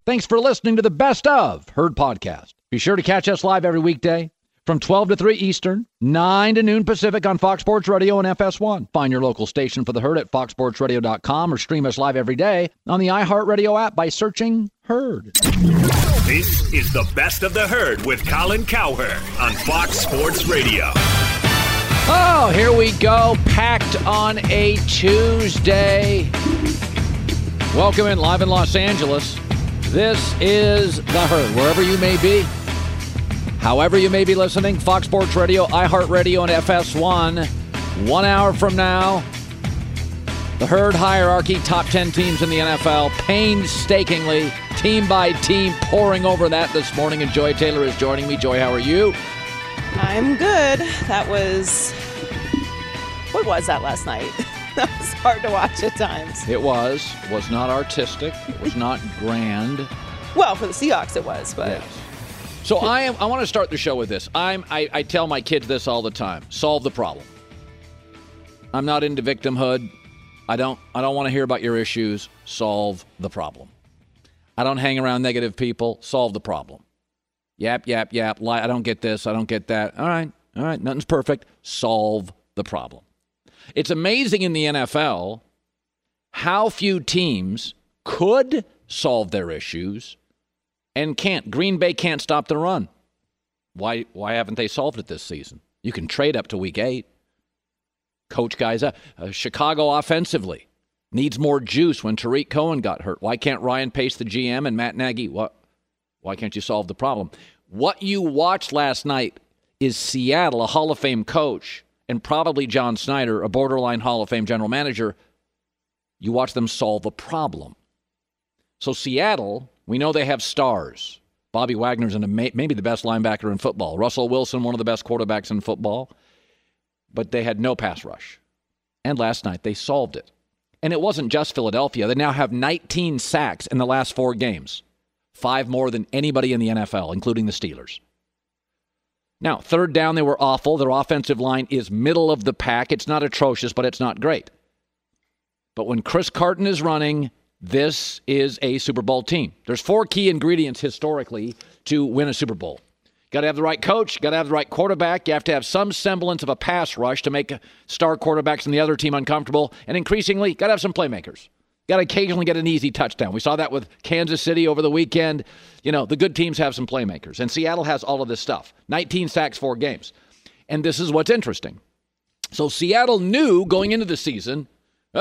Thanks for listening to the Best of Herd podcast. Be sure to catch us live every weekday from 12 to 3 Eastern, 9 to noon Pacific on Fox Sports Radio and FS1. Find your local station for the Herd at foxsportsradio.com or stream us live every day on the iHeartRadio app by searching Herd. This is the Best of the Herd with Colin Cowherd on Fox Sports Radio. Oh, here we go. Packed on a Tuesday. Welcome in live in Los Angeles. This is the Herd. Wherever you may be, however you may be listening, Fox Sports Radio, iHeartRadio, and FS1. 1 hour from now, the Herd hierarchy, top 10 teams in the NFL, painstakingly, team by team, pouring over that this morning. And Joy Taylor is joining me. Joy, how are you? I'm good. What was that last night? That was hard to watch at times. It was not artistic. It was not grand. Well, for the Seahawks it was, but... Yes. So I want to start the show with this. I tell my kids this all the time. Solve the problem. I'm not into victimhood. I don't want to hear about your issues. Solve the problem. I don't hang around negative people. Solve the problem. Yap, yap, yap. Lie. I don't get this. I don't get that. All right. Nothing's perfect. Solve the problem. It's amazing in the NFL how few teams could solve their issues and can't. Green Bay can't stop the run. Why haven't they solved it this season? You can trade up to week 8. Coach guys up. Chicago offensively needs more juice when Tariq Cohen got hurt. Why can't Ryan Pace, the GM, and Matt Nagy? Why can't you solve the problem? What you watched last night is Seattle, a Hall of Fame coach, and probably John Snyder, a borderline Hall of Fame general manager. You watch them solve a problem. So Seattle, we know they have stars. Bobby Wagner's maybe the best linebacker in football. Russell Wilson, one of the best quarterbacks in football. But they had no pass rush. And last night they solved it. And it wasn't just Philadelphia. They now have 19 sacks in the last 4 games. 5 more than anybody in the NFL, including the Steelers. Now, third down, they were awful. Their offensive line is middle of the pack. It's not atrocious, but it's not great. But when Chris Carton is running, this is a Super Bowl team. There's 4 key ingredients historically to win a Super Bowl. Got to have the right coach. Got to have the right quarterback. You have to have some semblance of a pass rush to make star quarterbacks in the other team uncomfortable. And increasingly, got to have some playmakers. Got to occasionally get an easy touchdown. We saw that with Kansas City over the weekend. You know, the good teams have some playmakers. And Seattle has all of this stuff. 19 sacks, 4 games. And this is what's interesting. So Seattle knew going into the season, we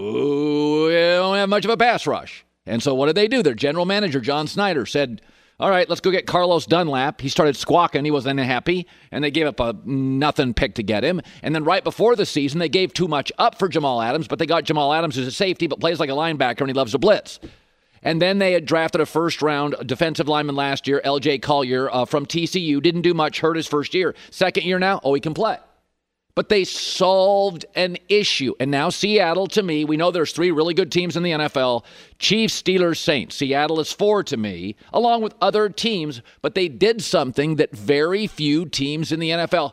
don't have much of a pass rush. And so what did they do? Their general manager, John Snyder, said, all right, let's go get Carlos Dunlap. He started squawking. He wasn't happy. And they gave up a nothing pick to get him. And then right before the season, they gave too much up for Jamal Adams, but they got Jamal Adams as a safety, but plays like a linebacker, and he loves to blitz. And then they had drafted a first-round defensive lineman last year, L.J. Collier from TCU. Didn't do much, hurt his first year. Second year now, he can play. But they solved an issue. And now Seattle, to me, we know there's 3 really good teams in the NFL. Chiefs, Steelers, Saints. Seattle is 4 to me, along with other teams. But they did something that very few teams in the NFL.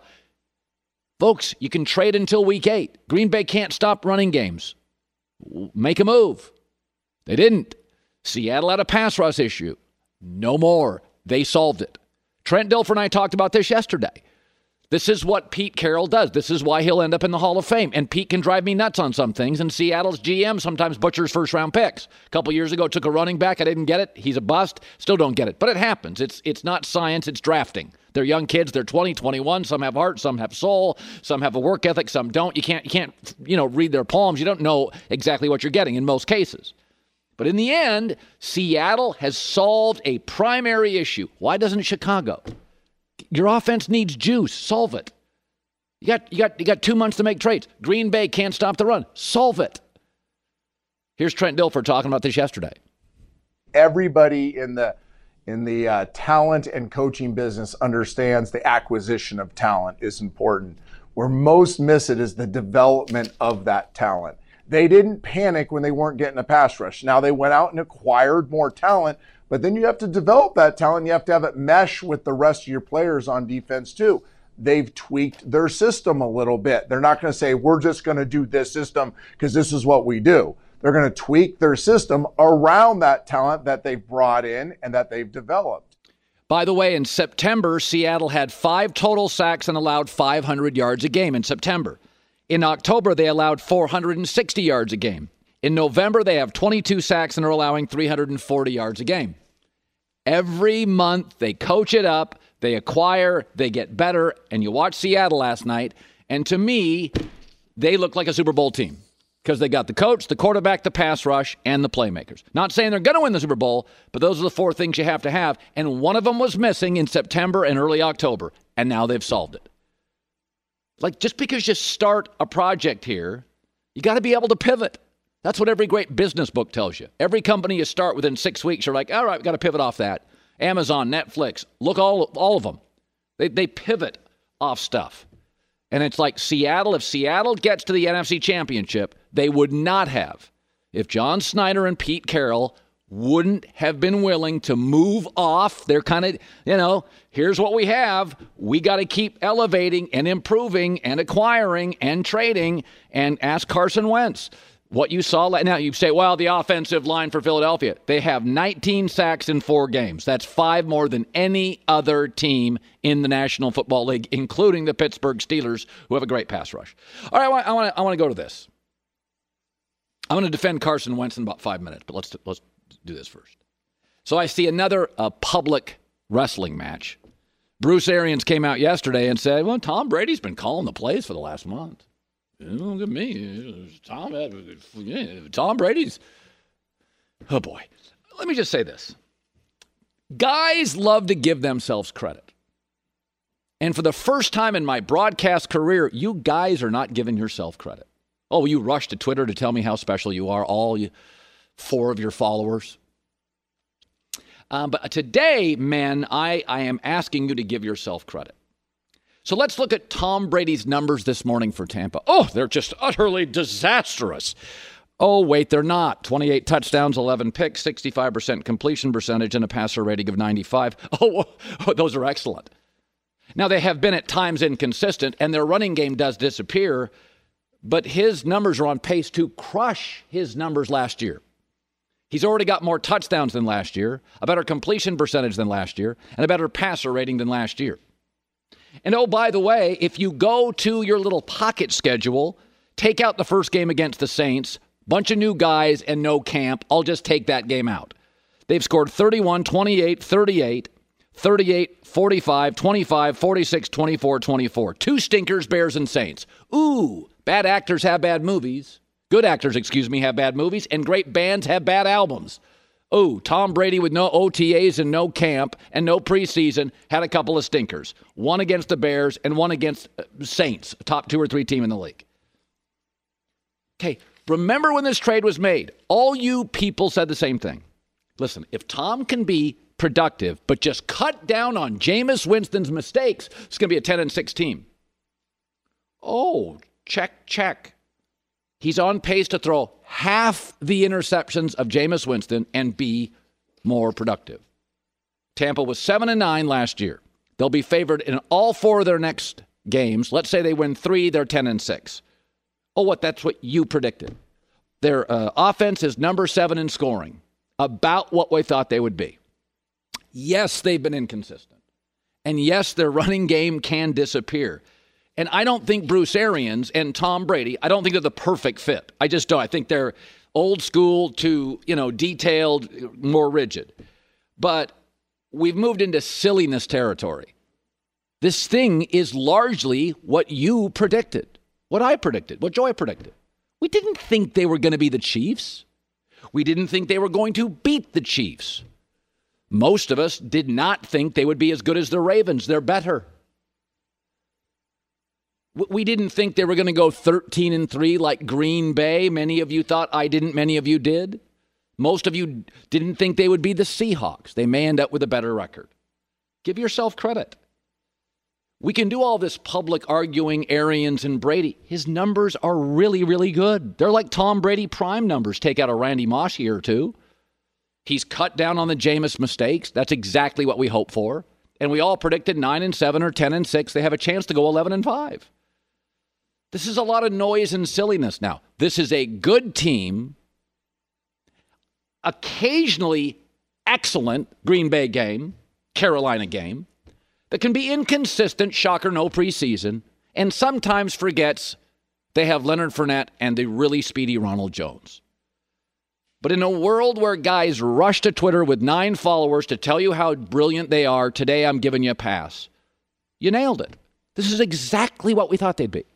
Folks, you can trade until week 8. Green Bay can't stop running games. Make a move. They didn't. Seattle had a pass rush issue. No more. They solved it. Trent Dilfer and I talked about this yesterday. This is what Pete Carroll does. This is why he'll end up in the Hall of Fame. And Pete can drive me nuts on some things. And Seattle's GM sometimes butchers first-round picks. A couple years ago, took a running back. I didn't get it. He's a bust. Still don't get it. But it happens. It's not science. It's drafting. They're young kids. They're 20, 21. Some have heart. Some have soul. Some have a work ethic. Some don't. You can't read their palms. You don't know exactly what you're getting in most cases. But in the end, Seattle has solved a primary issue. Why doesn't Chicago? Your offense needs juice. Solve it. You got 2 months to make trades. Green Bay can't stop the run. Solve it. Here's Trent Dilfer talking about this yesterday. Everybody in the talent and coaching business understands the acquisition of talent is important. Where most miss it is the development of that talent. They didn't panic when they weren't getting a pass rush. Now they went out and acquired more talent, but then you have to develop that talent. You have to have it mesh with the rest of your players on defense too. They've tweaked their system a little bit. They're not going to say, we're just going to do this system because this is what we do. They're going to tweak their system around that talent that they've brought in and that they've developed. By the way, in September, Seattle had 5 total sacks and allowed 500 yards a game in September. In October, they allowed 460 yards a game. In November, they have 22 sacks and are allowing 340 yards a game. Every month, they coach it up, they acquire, they get better, and you watch Seattle last night, and to me, they look like a Super Bowl team because they got the coach, the quarterback, the pass rush, and the playmakers. Not saying they're going to win the Super Bowl, but those are the 4 things you have to have, and one of them was missing in September and early October, and now they've solved it. Like, just because you start a project here, you got to be able to pivot. That's what every great business book tells you. Every company you start within 6 weeks, you're like, all right, we've got to pivot off that. Amazon, Netflix, look, all of them. They pivot off stuff. And it's like Seattle, if Seattle gets to the NFC Championship, they would not have if John Snyder and Pete Carroll wouldn't have been willing to move off. They're kind of, here's what we have. We got to keep elevating and improving and acquiring and trading. And ask Carson Wentz what you saw. Now you say, well, the offensive line for Philadelphia, they have 19 sacks in 4 games. That's 5 more than any other team in the National Football League, including the Pittsburgh Steelers, who have a great pass rush. All right, I want to go to this. I'm going to defend Carson Wentz in about 5 minutes, but let's do this first. So I see another public wrestling match. Bruce Arians came out yesterday and said, well, Tom Brady's been calling the plays for the last month. Look at me. Tom Brady's. Oh, boy. Let me just say this. Guys love to give themselves credit. And for the first time in my broadcast career, you guys are not giving yourself credit. Oh, you rush to Twitter to tell me how special you are, all 4 of your followers. But today, men, I am asking you to give yourself credit. So let's look at Tom Brady's numbers this morning for Tampa. Oh, they're just utterly disastrous. Oh, wait, they're not. 28 touchdowns, 11 picks, 65% completion percentage, and a passer rating of 95. Oh, those are excellent. Now, they have been at times inconsistent, and their running game does disappear, but his numbers are on pace to crush his numbers last year. He's already got more touchdowns than last year, a better completion percentage than last year, and a better passer rating than last year. And oh, by the way, if you go to your little pocket schedule, take out the first game against the Saints, bunch of new guys and no camp, I'll just take that game out. They've scored 31, 28, 38, 38, 45, 25, 46, 24, 24. 2 stinkers, Bears and Saints. Ooh, bad actors have bad movies. Good actors, have bad movies. And great bands have bad albums. Oh, Tom Brady with no OTAs and no camp and no preseason had a couple of stinkers. One against the Bears and one against Saints, a top 2 or 3 team in the league. Okay, remember when this trade was made? All you people said the same thing. Listen, if Tom can be productive but just cut down on Jameis Winston's mistakes, it's going to be a 10-6 team. Oh, check. He's on pace to throw half the interceptions of Jameis Winston and be more productive. Tampa was 7-9 last year. They'll be favored in all 4 of their next games. Let's say they win 3, they're 10-6. Oh, that's what you predicted. Their offense is number 7 in scoring, about what we thought they would be. Yes, they've been inconsistent. And yes, their running game can disappear. And I don't think Bruce Arians and Tom Brady, I don't think they're the perfect fit. I just don't. I think they're old school to, detailed, more rigid. But we've moved into silliness territory. This thing is largely what you predicted, what I predicted, what Joy predicted. We didn't think they were going to be the Chiefs. We didn't think they were going to beat the Chiefs. Most of us did not think they would be as good as the Ravens. They're better. We didn't think they were going to go 13-3 like Green Bay. Many of you thought I didn't. Many of you did. Most of you didn't think they would be the Seahawks. They may end up with a better record. Give yourself credit. We can do all this public arguing Arians and Brady. His numbers are really, really good. They're like Tom Brady prime numbers. Take out a Randy Moss year or 2. He's cut down on the Jameis mistakes. That's exactly what we hope for. And we all predicted 9-7 or 10-6. They have a chance to go 11-5. This is a lot of noise and silliness now. This is a good team occasionally excellent Green Bay game, Carolina game, that can be inconsistent, shocker, no preseason, and sometimes forgets they have Leonard Fournette and the really speedy Ronald Jones. But in a world where guys rush to Twitter with 9 followers to tell you how brilliant they are, today I'm giving you a pass. You nailed it. This is exactly what we thought they'd be.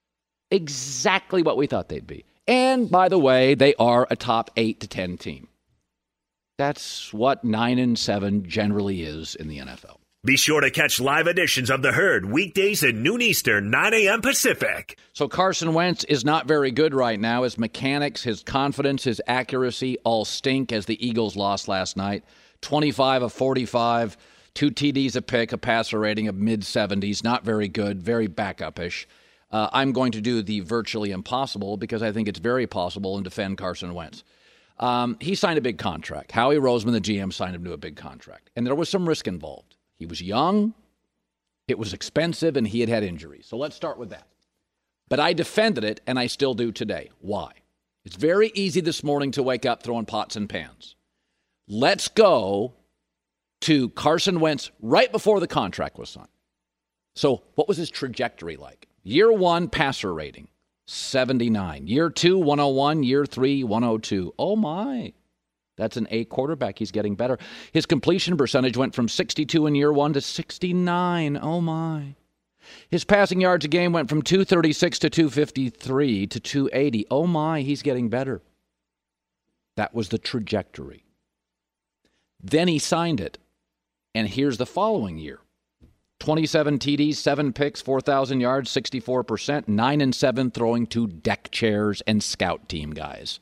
Exactly what we thought they'd be. And, by the way, they are a top 8 to 10 team. That's what 9-7 generally is in the NFL. Be sure to catch live editions of The Herd weekdays at noon Eastern, 9 a.m. Pacific. So Carson Wentz is not very good right now. His mechanics, his confidence, his accuracy all stink as the Eagles lost last night. 25 of 45, 2 TDs a pick, a passer rating of mid-70s. Not very good, very backup-ish. I'm going to do the virtually impossible because I think it's very possible and defend Carson Wentz. He signed a big contract. Howie Roseman, the GM, signed him to a big contract. And there was some risk involved. He was young, it was expensive, and he had injuries. So let's start with that. But I defended it, and I still do today. Why? It's very easy this morning to wake up throwing pots and pans. Let's go to Carson Wentz right before the contract was signed. So what was his trajectory like? Year 1, passer rating, 79. Year 2, 101. Year 3, 102. Oh, my. That's an A quarterback. He's getting better. His completion percentage went from 62 in year 1 to 69. Oh, my. His passing yards a game went from 236 to 253 to 280. Oh, my. He's getting better. That was the trajectory. Then he signed it. And here's the following year. 27 TDs, 7 picks, 4,000 yards, 64%, 9-7 throwing to deck chairs and scout team guys.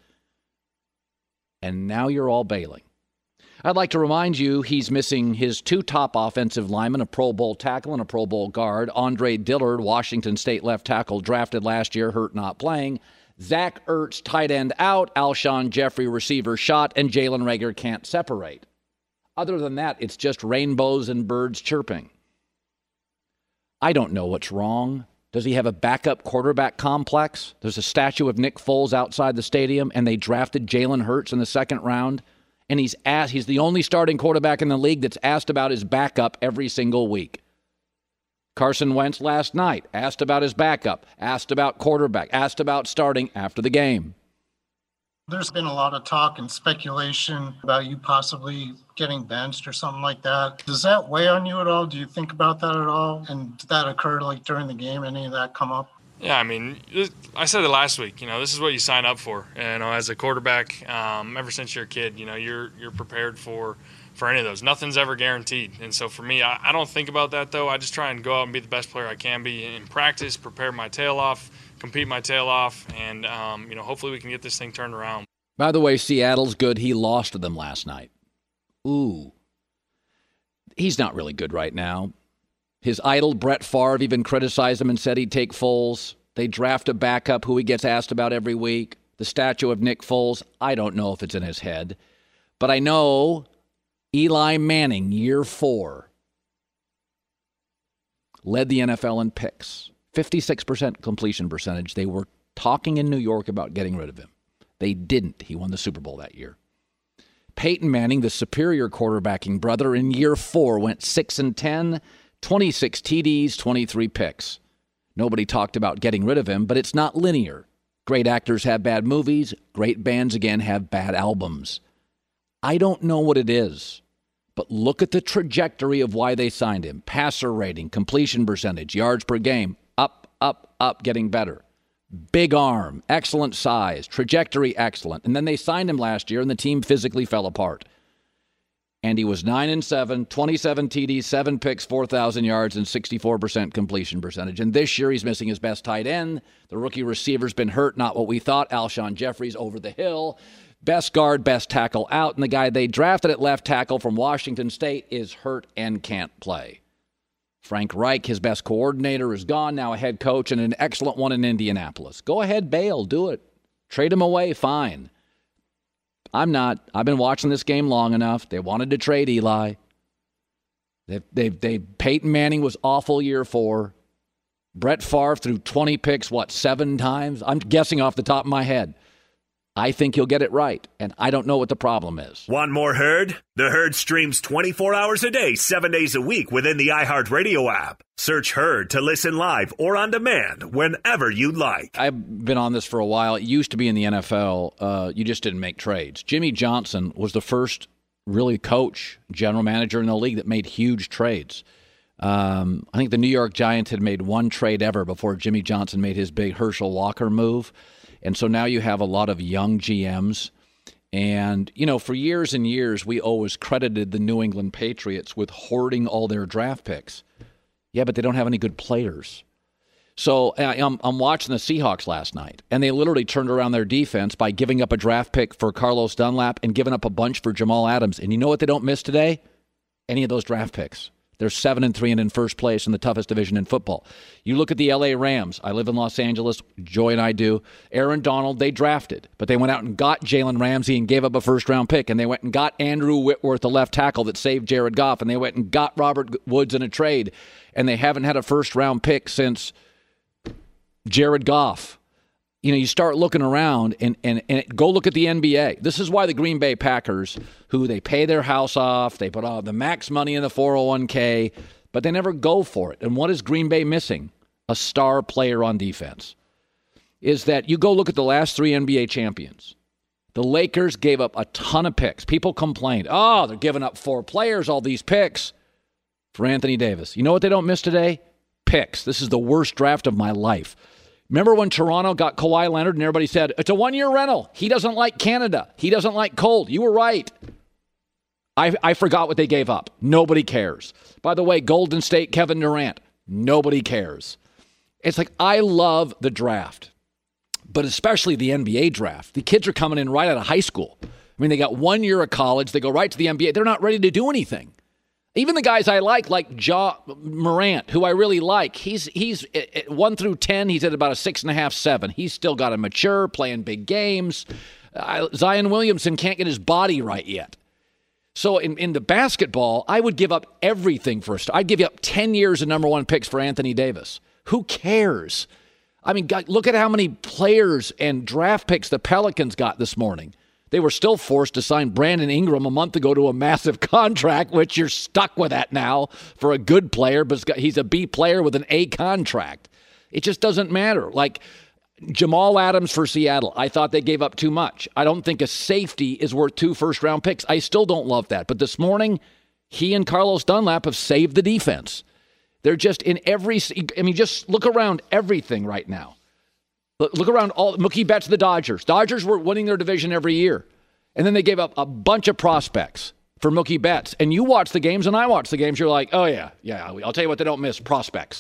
And now you're all bailing. I'd like to remind you he's missing his 2 top offensive linemen, a Pro Bowl tackle and a Pro Bowl guard. Andre Dillard, Washington State left tackle, drafted last year, hurt not playing. Zach Ertz, tight end out. Alshon Jeffrey, receiver shot. And Jalen Reagor can't separate. Other than that, it's just rainbows and birds chirping. I don't know what's wrong. Does he have a backup quarterback complex? There's a statue of Nick Foles outside the stadium, and they drafted Jalen Hurts in the 2nd round, and he's the only starting quarterback in the league that's asked about his backup every single week. Carson Wentz last night asked about his backup, asked about quarterback, asked about starting after the game. There's been a lot of talk and speculation about you possibly getting benched or something like that. Does that weigh on you at all? Do you think about that at all? And did that occur during the game? Any of that come up? Yeah, I mean, I said it last week. This is what you sign up for. As a quarterback, ever since you're a kid, you're prepared for any of those. Nothing's ever guaranteed. And so for me, I don't think about that, though. I just try and go out and be the best player I can be in practice, prepare my tail off, compete my tail off, and hopefully we can get this thing turned around. By the way, Seattle's good. He lost to them last night. Ooh. He's not really good right now. His idol, Brett Favre, even criticized him and said he'd take Foles. They draft a backup who he gets asked about every week. The statue of Nick Foles, I don't know if it's in his head. But I know Eli Manning, year 4, led the NFL in picks. 56% completion percentage. They were talking in New York about getting rid of him. They didn't. He won the Super Bowl that year. Peyton Manning, the superior quarterbacking brother, in year 4 went 6-10, 26 TDs, 23 picks. Nobody talked about getting rid of him, but it's not linear. Great actors have bad movies. Great bands, again, have bad albums. I don't know what it is, but look at the trajectory of why they signed him. Passer rating, completion percentage, yards per game, up, getting better. Big arm, excellent size, trajectory excellent. And then they signed him last year, and the team physically fell apart. And he was 9-7, 27 TDs, 7 picks, 4,000 yards, and 64% completion percentage. And this year he's missing his best tight end. The rookie receiver's been hurt, not what we thought. Alshon Jeffrey's over the hill. Best guard, best tackle out. And the guy they drafted at left tackle from Washington State is hurt and can't play. Frank Reich, his best coordinator, is gone, now a head coach, and an excellent one in Indianapolis. Go ahead, bail, do it. Trade him away, fine. I'm not. I've been watching this game long enough. They wanted to trade Eli. Peyton Manning was awful year 4. Brett Favre threw 20 picks, 7 times? I'm guessing off the top of my head. I think he'll get it right, and I don't know what the problem is. Want more Herd? The Herd streams 24 hours a day, 7 days a week within the iHeartRadio app. Search Herd to listen live or on demand whenever you like. I've been on this for a while. It used to be in the NFL, you just didn't make trades. Jimmy Johnson was the first really coach, general manager in the league that made huge trades. I think the New York Giants had made one trade ever before Jimmy Johnson made his big Herschel Walker move. And so now you have a lot of young GMs. And, for years and years, we always credited the New England Patriots with hoarding all their draft picks. Yeah, but they don't have any good players. So I'm watching the Seahawks last night, and they literally turned around their defense by giving up a draft pick for Carlos Dunlap and giving up a bunch for Jamal Adams. And you know what they don't miss today? Any of those draft picks. They're 7-3 and in first place in the toughest division in football. You look at the L.A. Rams. I live in Los Angeles. Joy and I do. Aaron Donald, they drafted, but they went out and got Jalen Ramsey and gave up a first-round pick, and they went and got Andrew Whitworth, the left tackle that saved Jared Goff, and they went and got Robert Woods in a trade, and they haven't had a first-round pick since Jared Goff. You start looking around and go look at the NBA. This is why the Green Bay Packers, who they pay their house off, they put all the max money in the 401k, but they never go for it. And what is Green Bay missing? A star player on defense. Is that you go look at the last 3 NBA champions. The Lakers gave up a ton of picks. People complained, they're giving up 4 players, all these picks for Anthony Davis. You know what they don't miss today? Picks. This is the worst draft of my life. Remember when Toronto got Kawhi Leonard and everybody said, it's a 1-year rental. He doesn't like Canada. He doesn't like cold. You were right. I forgot what they gave up. Nobody cares. By the way, Golden State, Kevin Durant. Nobody cares. It's like, I love the draft, but especially the NBA draft. The kids are coming in right out of high school. I mean, they got 1 year of college. They go right to the NBA. They're not ready to do anything. Even the guys I like Ja Morant, who I really like, he's 1 through 10, he's at about a 6.5, 7. He's still got to mature, playing big games. Zion Williamson can't get his body right yet. So in the basketball, I would give up everything for a star. I'd give you up 10 years of number 1 picks for Anthony Davis. Who cares? I mean, look at how many players and draft picks the Pelicans got this morning. They were still forced to sign Brandon Ingram a month ago to a massive contract, which you're stuck with that now for a good player, but he's a B player with an A contract. It just doesn't matter. Like Jamal Adams for Seattle, I thought they gave up too much. I don't think a safety is worth 2 first-round picks. I still don't love that. But this morning, he and Carlos Dunlap have saved the defense. They're just in just look around everything right now. Look around Mookie Betts, the Dodgers. Dodgers were winning their division every year. And then they gave up a bunch of prospects for Mookie Betts. And you watch the games and I watch the games. You're like, oh, yeah, I'll tell you what they don't miss, prospects.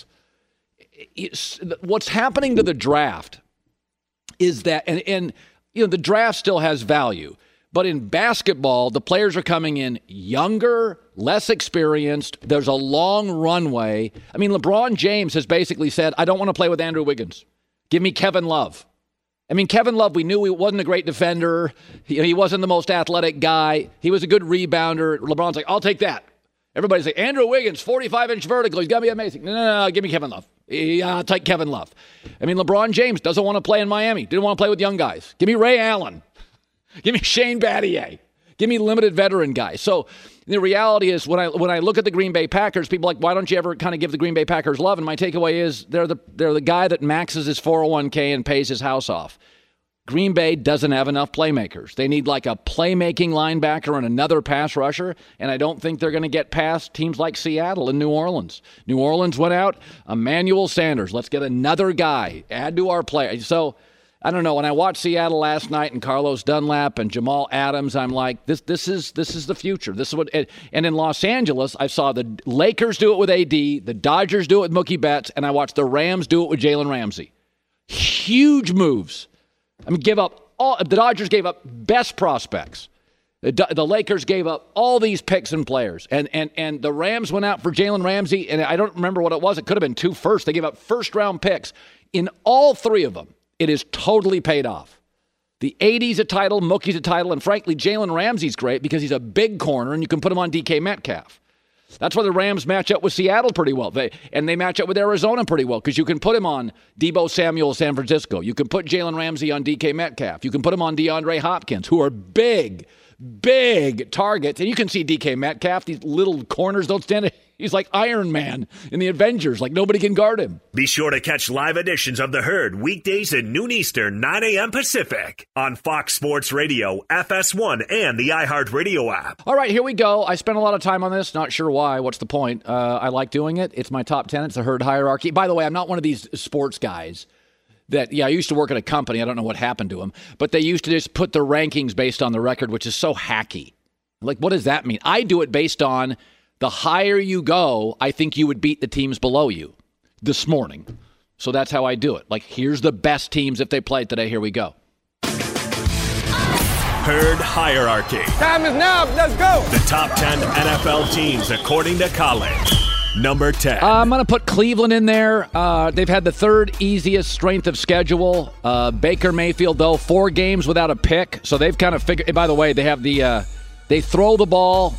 What's happening to the draft is that, and the draft still has value. But in basketball, the players are coming in younger, less experienced. There's a long runway. I mean, LeBron James has basically said, I don't want to play with Andrew Wiggins. Give me Kevin Love. I mean, Kevin Love, we knew he wasn't a great defender. He wasn't the most athletic guy. He was a good rebounder. LeBron's like, I'll take that. Everybody's like, Andrew Wiggins, 45-inch vertical. He's going to be amazing. No, give me Kevin Love. I'll take Kevin Love. I mean, LeBron James doesn't want to play in Miami. Didn't want to play with young guys. Give me Ray Allen. Give me Shane Battier. Give me limited veteran guys. So the reality is when I look at the Green Bay Packers, people are like, why don't you ever kind of give the Green Bay Packers love? And my takeaway is they're the guy that maxes his 401k and pays his house off. Green Bay doesn't have enough playmakers. They need like a playmaking linebacker and another pass rusher, and I don't think they're going to get past teams like Seattle and New Orleans. New Orleans went out, Emmanuel Sanders. Let's get another guy, add to our play. So I don't know. When I watched Seattle last night and Carlos Dunlap and Jamal Adams, I'm like, this is the future. This is what. And in Los Angeles, I saw the Lakers do it with AD, the Dodgers do it with Mookie Betts, and I watched the Rams do it with Jalen Ramsey. Huge moves. I mean, the Dodgers gave up best prospects. The Lakers gave up all these picks and players, and the Rams went out for Jalen Ramsey, and I don't remember what it was. It could have been 2 firsts. They gave up first-round picks in all 3 of them. It is totally paid off. The 80's a title, Mookie's a title, and frankly, Jalen Ramsey's great because he's a big corner and you can put him on DK Metcalf. That's why the Rams match up with Seattle pretty well. They match up with Arizona pretty well because you can put him on Deebo Samuel, San Francisco. You can put Jalen Ramsey on DK Metcalf. You can put him on DeAndre Hopkins, who are big targets. And you can see DK Metcalf, these little corners don't stand. He's like Iron Man in the Avengers. Like nobody can guard him. Be sure to catch live editions of The Herd weekdays at noon Eastern, 9 a.m. Pacific on Fox Sports Radio, FS1, and the iHeartRadio app. All right, here we go. I spent a lot of time on this. Not sure why. What's the point? I like doing it. It's my top 10. It's the Herd hierarchy. By the way, I'm not one of these sports guys that, I used to work at a company. I don't know what happened to them. But they used to just put the rankings based on the record, which is so hacky. Like, what does that mean? I do it based on the higher you go, I think you would beat the teams below you this morning. So that's how I do it. Like, here's the best teams if they played today. Here we go. Herd hierarchy. Time is now. Let's go. The top 10 NFL teams according to College. Number 10. I'm going to put Cleveland in there. They've had the third easiest strength of schedule. Baker Mayfield, though, 4 games without a pick. So they've kind of figured. By the way, they have they throw the ball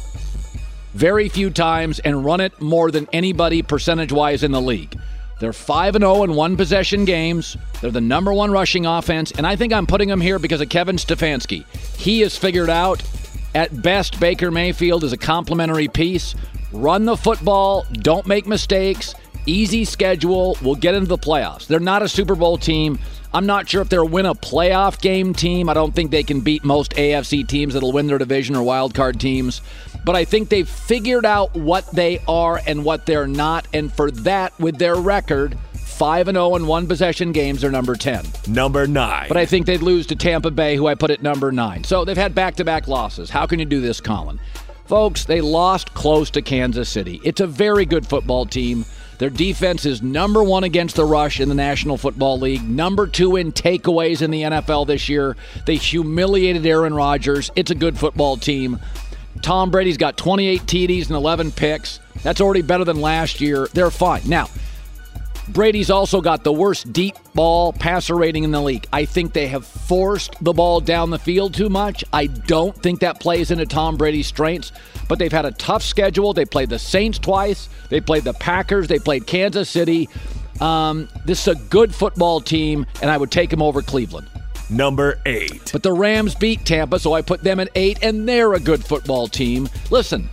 very few times and run it more than anybody percentage-wise in the league. They're 5-0 in one-possession games. They're the number 1 rushing offense, and I think I'm putting them here because of Kevin Stefanski. He has figured out, at best, Baker Mayfield is a complimentary piece. Run the football, don't make mistakes, easy schedule, we'll get into the playoffs. They're not a Super Bowl team. I'm not sure if they'll win a playoff game team. I don't think they can beat most AFC teams that'll win their division or wild card teams. But I think they've figured out what they are and what they're not. And for that, with their record, 5-0 in one-possession games, they're number 10. Number 9. But I think they'd lose to Tampa Bay, who I put at number 9. So they've had back-to-back losses. How can you do this, Colin? Folks, they lost close to Kansas City. It's a very good football team. Their defense is number 1 against the rush in the National Football League, number 2 in takeaways in the NFL this year. They humiliated Aaron Rodgers. It's a good football team. Tom Brady's got 28 TDs and 11 picks. That's already better than last year. They're fine. Now, Brady's also got the worst deep ball passer rating in the league. I think they have forced the ball down the field too much. I don't think that plays into Tom Brady's strengths, but they've had a tough schedule. They played the Saints twice. They played the Packers. They played Kansas City. This is a good football team, and I would take them over Cleveland. Number 8. But the Rams beat Tampa, so I put them at 8, and they're a good football team. Listen,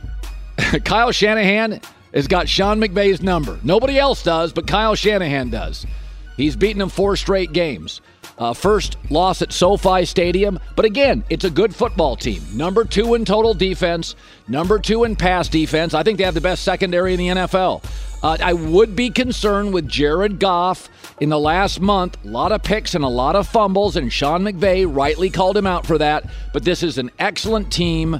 Kyle Shanahan has got Sean McVay's number. Nobody else does, but Kyle Shanahan does. He's beaten them 4 straight games. First loss at SoFi Stadium. But again, it's a good football team. Number 2 in total defense. Number 2 in pass defense. I think they have the best secondary in the NFL. I would be concerned with Jared Goff in the last month. A lot of picks and a lot of fumbles, and Sean McVay rightly called him out for that. But this is an excellent team.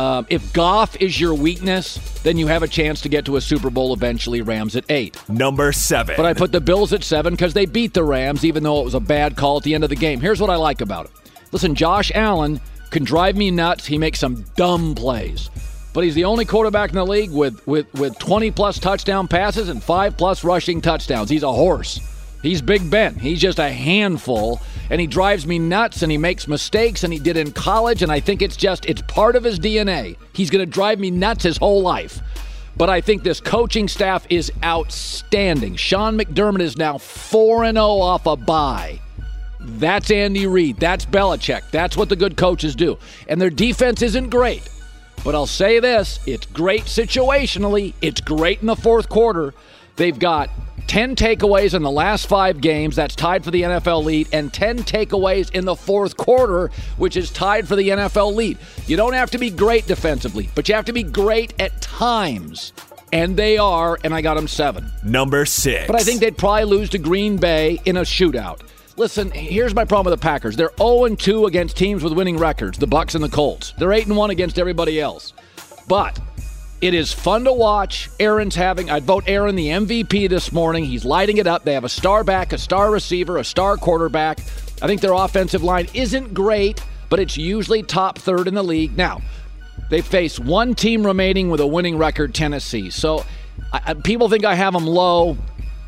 If Goff is your weakness, then you have a chance to get to a Super Bowl eventually. Rams at 8. Number 7. But I put the Bills at 7 because they beat the Rams, even though it was a bad call at the end of the game. Here's what I like about it. Listen, Josh Allen can drive me nuts. He makes some dumb plays. But he's the only quarterback in the league with 20-plus touchdown passes and 5-plus rushing touchdowns. He's a horse. He's Big Ben. He's just a handful, and he drives me nuts, and he makes mistakes, and he did in college, and I think it's part of his DNA. He's going to drive me nuts his whole life. But I think this coaching staff is outstanding. Sean McDermott is now 4-0 off a bye. That's Andy Reid. That's Belichick. That's what the good coaches do. And their defense isn't great. But I'll say this, it's great situationally. It's great in the fourth quarter. They've got 10 takeaways in the last 5 games. That's tied for the NFL lead. And 10 takeaways in the fourth quarter, which is tied for the NFL lead. You don't have to be great defensively, but you have to be great at times. And they are, and I got them 7. Number 6. But I think they'd probably lose to Green Bay in a shootout. Listen, here's my problem with the Packers. They're 0-2 against teams with winning records, the Bucs and the Colts. They're 8-1 against everybody else. But it is fun to watch. I'd vote Aaron the MVP this morning. He's lighting it up. They have a star back, a star receiver, a star quarterback. I think their offensive line isn't great, but it's usually top 3rd in the league. Now, they face one team remaining with a winning record, Tennessee. So people think I have them low.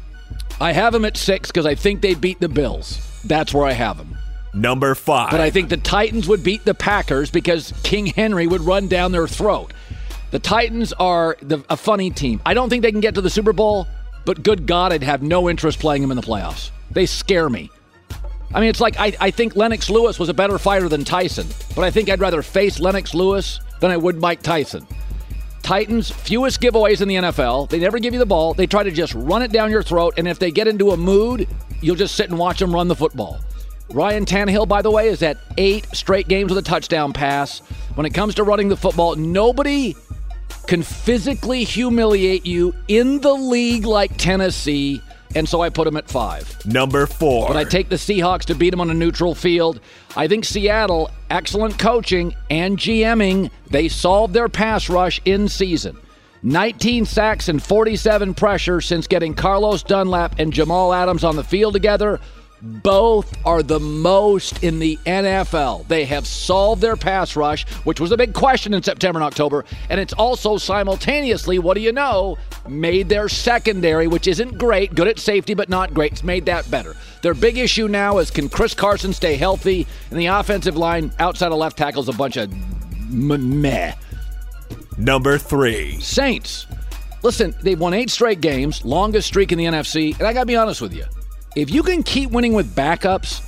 I have them at 6 because I think they beat the Bills. That's where I have them. Number 5. But I think the Titans would beat the Packers because King Henry would run down their throat. The Titans are a funny team. I don't think they can get to the Super Bowl, but good God, I'd have no interest playing them in the playoffs. They scare me. I mean, it's like I think Lennox Lewis was a better fighter than Tyson, but I think I'd rather face Lennox Lewis than I would Mike Tyson. Titans, fewest giveaways in the NFL. They never give you the ball. They try to just run it down your throat, and if they get into a mood, you'll just sit and watch them run the football. Ryan Tannehill, by the way, is at 8 straight games with a touchdown pass. When it comes to running the football, nobody can physically humiliate you in the league like Tennessee, and so I put them at 5. Number 4. But I take the Seahawks to beat them on a neutral field. I think Seattle, excellent coaching and GMing, they solved their pass rush in season. 19 sacks and 47 pressure since getting Carlos Dunlap and Jamal Adams on the field together. Both are the most in the NFL. They have solved their pass rush, which was a big question in September and October, and it's also simultaneously, what do you know, made their secondary, which isn't great, good at safety but not great, it's made that better. Their big issue now is, can Chris Carson stay healthy? And the offensive line outside of left tackle is a bunch of meh. Number 3. Saints. Listen, they've won 8 straight games, longest streak in the NFC, and I got to be honest with you. If you can keep winning with backups,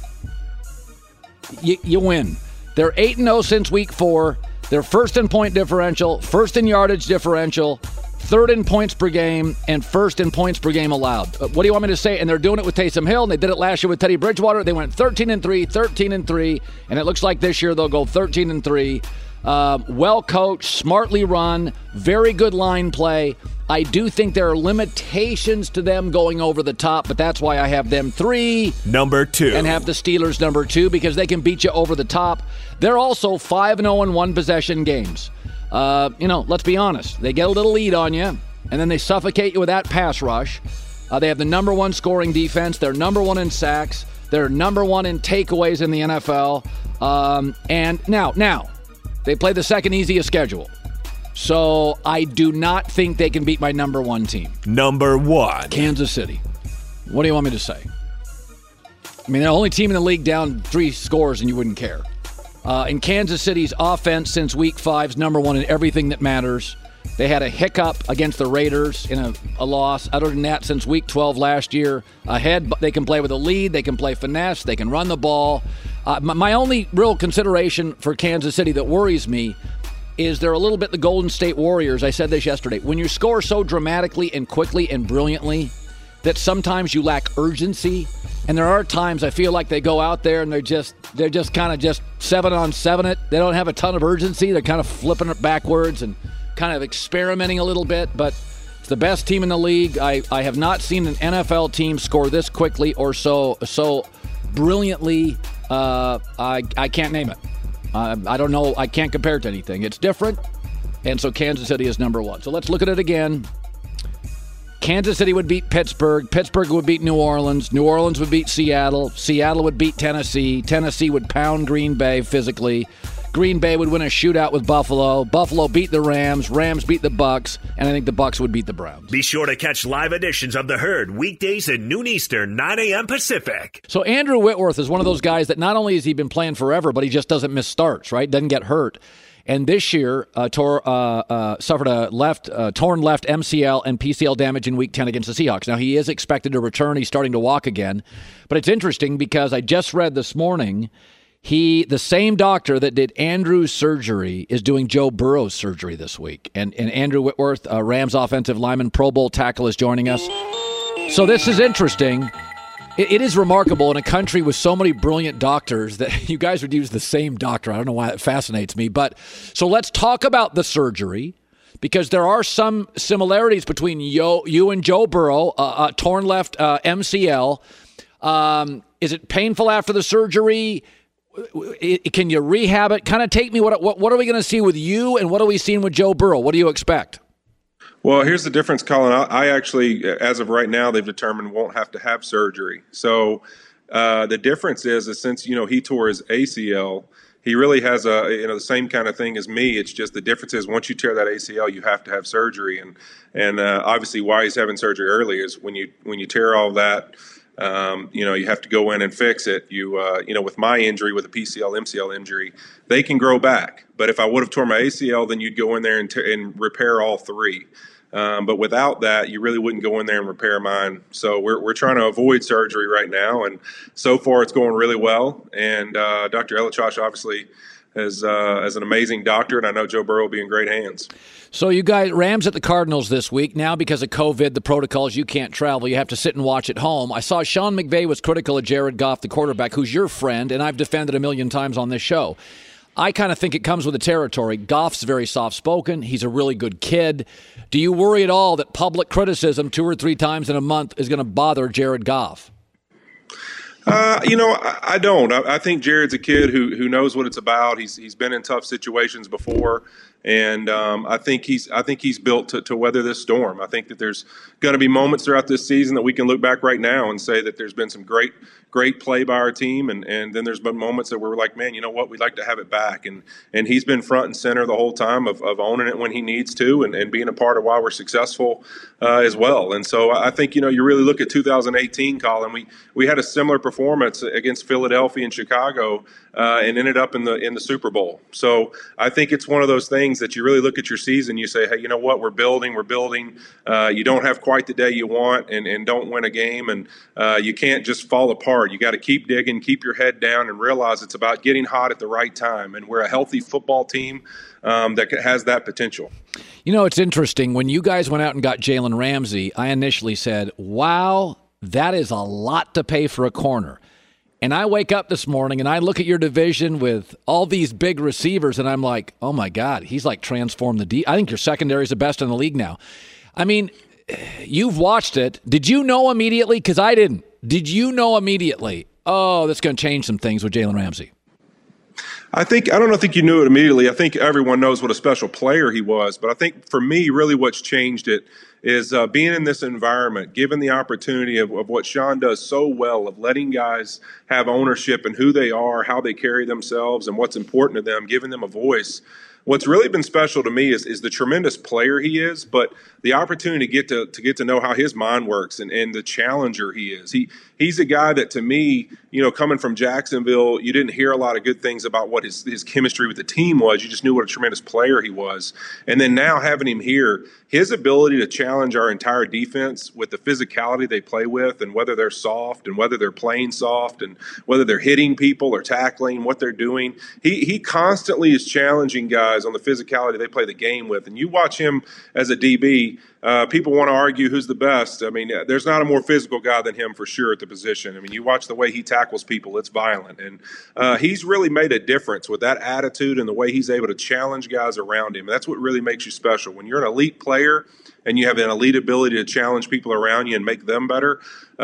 you win. They're 8-0 since week 4. They're first in point differential, first in yardage differential, third in points per game, and first in points per game allowed. What do you want me to say? And they're doing it with Taysom Hill, and they did it last year with Teddy Bridgewater. They went 13-3, 13-3, and it looks like this year they'll go 13-3. Well coached, smartly run, very good line play. I do think there are limitations to them going over the top, but that's why I have them 3. Number 2. And have the Steelers number 2, because they can beat you over the top. They're also 5-0 in one-possession games. Let's be honest. They get a little lead on you, and then they suffocate you with that pass rush. They have the number 1 scoring defense. They're number 1 in sacks. They're number 1 in takeaways in the NFL. And now, they play the second easiest schedule. So I do not think they can beat my number 1 team. Number 1. Kansas City. What do you want me to say? I mean, they're the only team in the league down 3 scores and you wouldn't care. In Kansas City's offense since week 5's number 1 in everything that matters. They had a hiccup against the Raiders in a loss. Other than that, since week 12 last year, ahead, they can play with a lead. They can play finesse. They can run the ball. My only real consideration for Kansas City that worries me is they're a little bit the Golden State Warriors. I said this yesterday. When you score so dramatically and quickly and brilliantly that sometimes you lack urgency, and there are times I feel like they go out there and they're just kind of just 7-on-7 it. They don't have a ton of urgency. They're kind of flipping it backwards and kind of experimenting a little bit, but it's the best team in the league. I have not seen an NFL team score this quickly or so brilliantly. I can't name it. I don't know. I can't compare it to anything. It's different, and so Kansas City is number 1. So let's look at it again. Kansas City would beat Pittsburgh. Pittsburgh would beat New Orleans. New Orleans would beat Seattle. Seattle would beat Tennessee. Tennessee would pound Green Bay physically. Green Bay would win a shootout with Buffalo. Buffalo beat the Rams. Rams beat the Bucks. And I think the Bucks would beat the Browns. Be sure to catch live editions of The Herd weekdays at noon Eastern, 9 a.m. Pacific. So Andrew Whitworth is one of those guys that not only has he been playing forever, but he just doesn't miss starts, right? Doesn't get hurt. And this year suffered a torn left MCL and PCL damage in Week 10 against the Seahawks. Now, he is expected to return. He's starting to walk again. But it's interesting because I just read this morning the same doctor that did Andrew's surgery is doing Joe Burrow's surgery this week. And Andrew Whitworth, Rams offensive lineman, Pro Bowl tackle, is joining us. So this is interesting. It is remarkable in a country with so many brilliant doctors that you guys would use the same doctor. I don't know why that fascinates me. But so let's talk about the surgery, because there are some similarities between you and Joe Burrow, torn left MCL. Is it painful after the surgery? Can you rehab it? Kind of take me, what are we going to see with you, and what are we seeing with Joe Burrow? What do you expect? Well, here's the difference, Colin. I actually, as of right now, they've determined won't have to have surgery. So the difference is since, he tore his ACL, he really has the same kind of thing as me. It's just the difference is once you tear that ACL, you have to have surgery. And obviously why he's having surgery early is when you tear all that, You have to go in and fix it. With my injury, with a PCL, MCL injury, they can grow back. But if I would have torn my ACL, then you'd go in there and repair all three. But without that, you really wouldn't go in there and repair mine. So we're trying to avoid surgery right now, and so far it's going really well. And Dr. Elichosh obviously is an amazing doctor, and I know Joe Burrow will be in great hands. So you guys, Rams at the Cardinals this week. Now because of COVID, the protocols, you can't travel. You have to sit and watch at home. I saw Sean McVay was critical of Jared Goff, the quarterback, who's your friend, and I've defended a million times on this show. I kind of think it comes with the territory. Goff's very soft-spoken. He's a really good kid. Do you worry at all that public criticism 2 or 3 times in a month is going to bother Jared Goff? I don't. I think Jared's a kid who knows what it's about. He's been in tough situations before, and I think he's built to weather this storm. I think that there's going to be moments throughout this season that we can look back right now and say that there's been some great play by our team, and then there's been moments that we're like, man, you know what, we'd like to have it back. And he's been front and center the whole time of owning it when he needs to, and being a part of why we're successful as well. And so I think, you really look at 2018, Colin, we had a similar performance against Philadelphia and Chicago and ended up in the Super Bowl. So I think it's one of those things that you really look at your season, you say, hey, you know what, we're building. You don't have quite the day you want and don't win a game, and you can't just fall apart. You got to keep digging, keep your head down, and realize it's about getting hot at the right time. And we're a healthy football team that has that potential. It's interesting. When you guys went out and got Jalen Ramsey, I initially said, wow, that is a lot to pay for a corner. And I wake up this morning and I look at your division with all these big receivers, and I'm like, oh, my God, he's like transformed the D. I think your secondary is the best in the league now. I mean, you've watched it. Did you know immediately? Because I didn't. Did you know immediately, oh, that's going to change some things with Jalen Ramsey? I don't think you knew it immediately. I think everyone knows what a special player he was. But I think for me, really what's changed it is being in this environment, given the opportunity of what Sean does so well, of letting guys have ownership in who they are, how they carry themselves, and what's important to them, giving them a voice. What's really been special to me is the tremendous player he is, but the opportunity to get to know how his mind works and the challenger he is. He's a guy that, to me, coming from Jacksonville, you didn't hear a lot of good things about what his chemistry with the team was. You just knew what a tremendous player he was. And then now having him here, his ability to challenge our entire defense with the physicality they play with, and whether they're soft and whether they're playing soft and whether they're hitting people or tackling, what they're doing. He constantly is challenging guys on the physicality they play the game with. And you watch him as a DB, people want to argue who's the best. I mean, there's not a more physical guy than him for sure at the position. I mean, you watch the way he tackles people, it's violent. And he's really made a difference with that attitude and the way he's able to challenge guys around him. And that's what really makes you special. When you're an elite player and you have an elite ability to challenge people around you and make them better,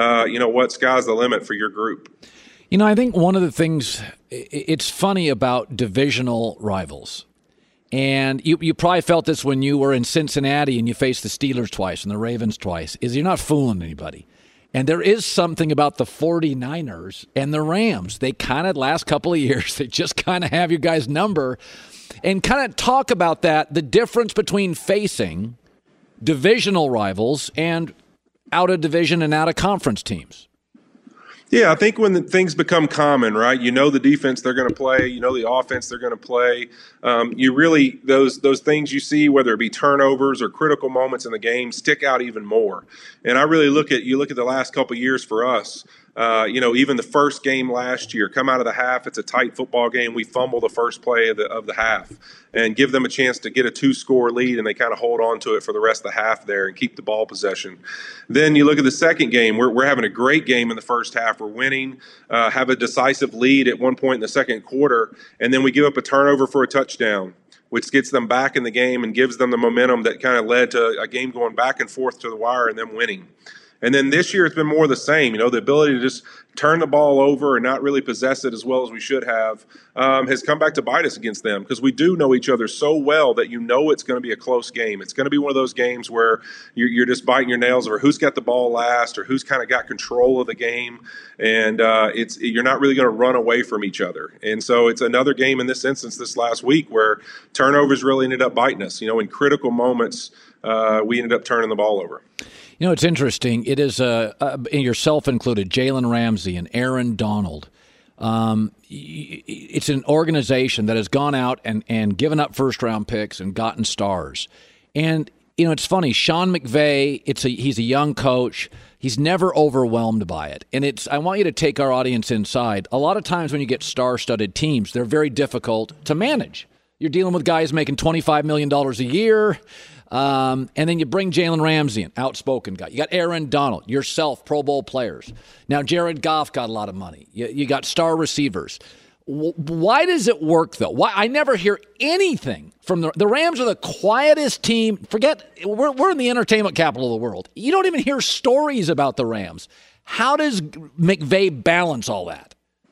sky's the limit for your group. I think one of the things, it's funny about divisional rivals. And you probably felt this when you were in Cincinnati and you faced the Steelers twice and the Ravens twice, is you're not fooling anybody. And there is something about the 49ers and the Rams. They kind of, last couple of years, they just kind of have your guys' number. And kind of talk about that, the difference between facing divisional rivals and out-of-division and out-of-conference teams. Yeah, I think when things become common, right? The defense they're going to play, the offense they're going to play. You really those things you see, whether it be turnovers or critical moments in the game, stick out even more. And I really look at the last couple of years for us. Even the first game last year, come out of the half, it's a tight football game. We fumble the first play of the half and give them a chance to get a 2-score lead, and they kind of hold on to it for the rest of the half there and keep the ball possession. Then you look at the second game. We're having a great game in the first half. We're winning, have a decisive lead at one point in the second quarter, and then we give up a turnover for a touchdown, which gets them back in the game and gives them the momentum that kind of led to a game going back and forth to the wire and them winning. And then this year it's been more of the same. The ability to just turn the ball over and not really possess it as well as we should have has come back to bite us against them, because we do know each other so well that it's going to be a close game. It's going to be one of those games where you're just biting your nails over who's got the ball last or who's kind of got control of the game. And you're not really going to run away from each other. And so it's another game in this instance this last week where turnovers really ended up biting us. In critical moments, we ended up turning the ball over. You know, it's interesting. It is yourself included, Jalen Ramsey and Aaron Donald. It's an organization that has gone out and given up first-round picks and gotten stars. And, you know, it's funny. Sean McVay, he's a young coach. He's never overwhelmed by it. And I want you to take our audience inside. A lot of times when you get star-studded teams, they're very difficult to manage. You're dealing with guys making $25 million a year. And then you bring Jalen Ramsey in, outspoken guy. You got Aaron Donald, yourself, Pro Bowl players. Now, Jared Goff got a lot of money. You got star receivers. Why does it work, though? Why I never hear anything from the Rams are the quietest team. Forget, we're in the entertainment capital of the world. You don't even hear stories about the Rams. How does McVay balance all that?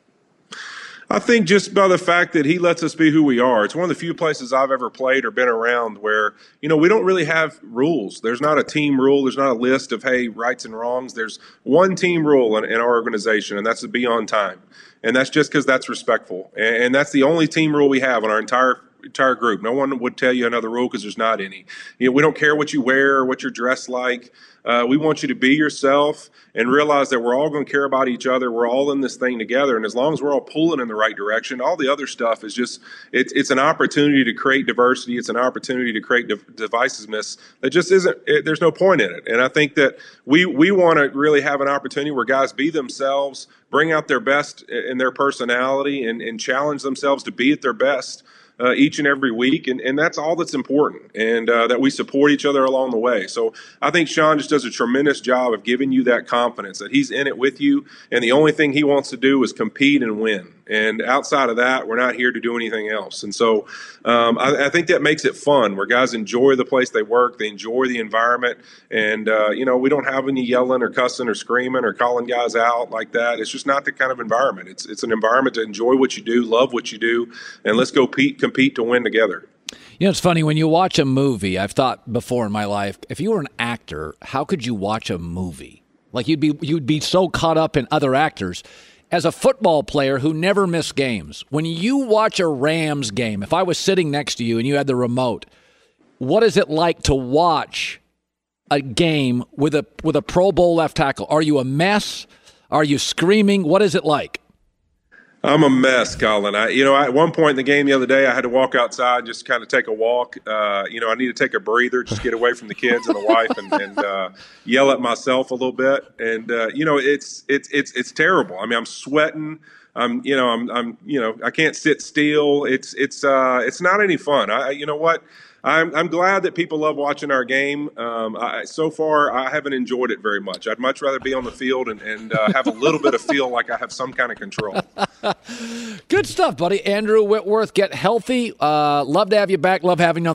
I think just by the fact that he lets us be who we are. It's one of the few places I've ever played or been around where, you know, we don't really have rules. There's not a team rule. There's not a list of, hey, rights and wrongs. There's one team rule in our organization, and that's to be on time. And that's just because that's respectful. And that's the only team rule we have in our entire group. No one would tell you another rule because there's not any. You know, we don't care what you wear or what you're dressed like. We want you to be yourself and realize that we're all going to care about each other. We're all in this thing together. And as long as we're all pulling in the right direction, all the other stuff is just, it's an opportunity to create diversity. It's an opportunity to create divisiveness that just isn't, there's no point in it. And I think that we want to really have an opportunity where guys be themselves, bring out their best in their personality and challenge themselves to be at their best. Each and every week, and that's all that's important, and that we support each other along the way. So I think Sean just does a tremendous job of giving you that confidence that he's in it with you, and the only thing he wants to do is compete and win. And outside of that, we're not here to do anything else. And so I think that makes it fun, where guys enjoy the place they work, they enjoy the environment, and you know, we don't have any yelling or cussing or screaming or calling guys out like that. It's just not the kind of environment. It's an environment to enjoy what you do, love what you do, and let's go compete to win together. You know, it's funny, when you watch a movie, I've thought before in my life, if you were an actor, how could you watch a movie? Like, you'd be so caught up in other actors. As a football player who never missed games, when you watch a Rams game, if I was sitting next to you and you had the remote, what is it like to watch a game with a Pro Bowl left tackle? Are you a mess? Are you screaming? What is it like? I'm a mess, Colin. At one point in the game the other day, I had to walk outside, just kind of take a walk. I need to take a breather, just get away from the kids and the wife, and yell at myself a little bit. And it's terrible. I mean, I'm sweating. I can't sit still. It's not any fun. You know what? I'm glad that people love watching our game. So far, I haven't enjoyed it very much. I'd much rather be on the field and have a little bit of feel like I have some kind of control. Good stuff, buddy. Andrew Whitworth, get healthy. Love to have you back. Love having you on